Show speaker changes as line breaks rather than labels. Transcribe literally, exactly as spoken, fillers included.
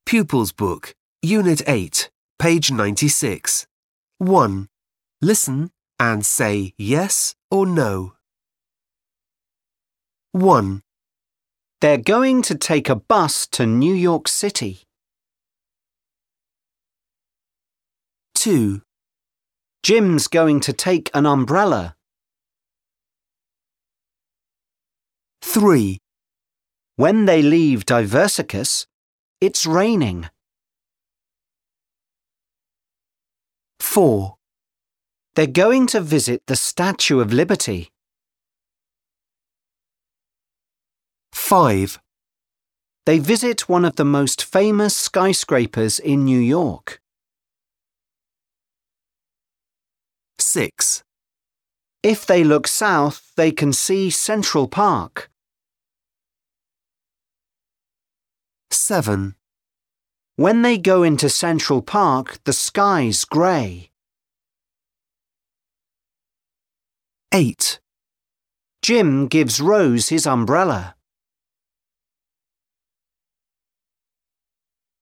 Pupils Book, Unit eight, page ninety-six. one. Listen and say yes or no. one.
They're going to take a bus to New York City.
two.
Jim's going to take an umbrella.
three.
When they leave Diversicus, it's raining.
four.
They're going to visit the Statue of Liberty.
five.
They visit one of the most famous skyscrapers in New York.
six.
If they look south, they can see Central Park.
seven.
When they go into Central Park, the sky's grey.
eight.
Jim gives Rose his umbrella.